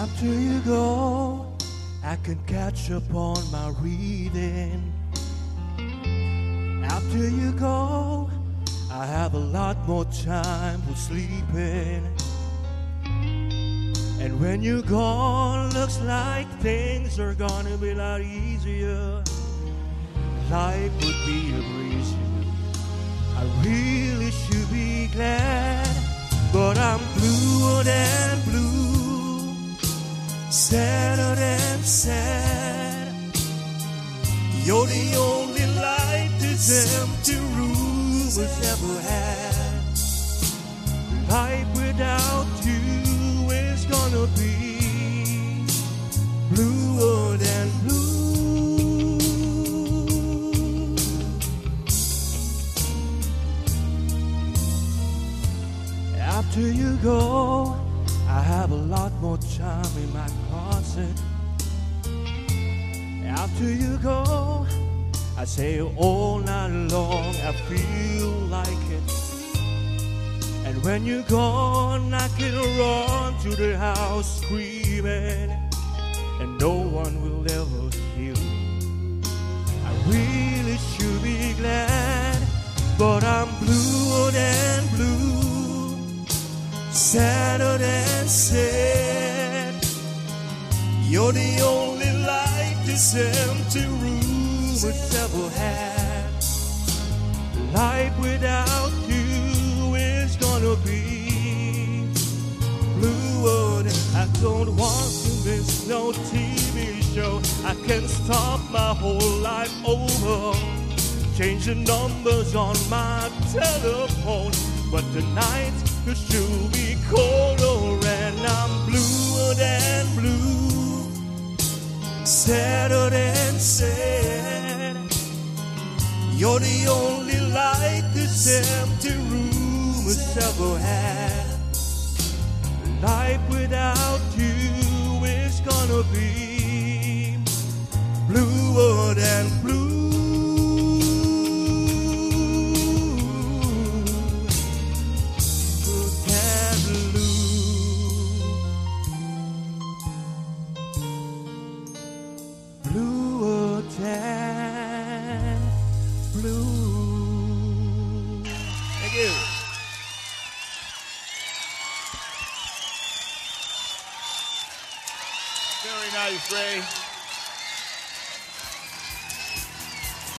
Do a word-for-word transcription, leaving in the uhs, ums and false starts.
After you go, I can catch up on my reading. After you go, I have a lot more time for sleeping. And when you're gone, looks like things are gonna be a lot easier. Life would be a breeze. I really should be glad, but I'm bluer than blue, sadder than sad. You're the only light this empty room has ever had. Life without you is gonna be bluer than blue. After you go, I have a lot more time in my closet. After you go, I say all night long I feel like it. And when you're gone, I can run to the house screaming, and no one will ever hear me. I really should be glad, but I'm bluer than blue, sadder than sad. You're the only light this empty room has ever had. Life without you is gonna be bluer than. I don't want to miss no T V show. I can start my whole life over, change the numbers on my telephone, but tonight it should be colder, and I'm bluer than blue, sadder than sad. You're the only light this empty room has ever had. Life without you is gonna be bluer than blue. Bluer than blue. Thank you. Very nice, Ray.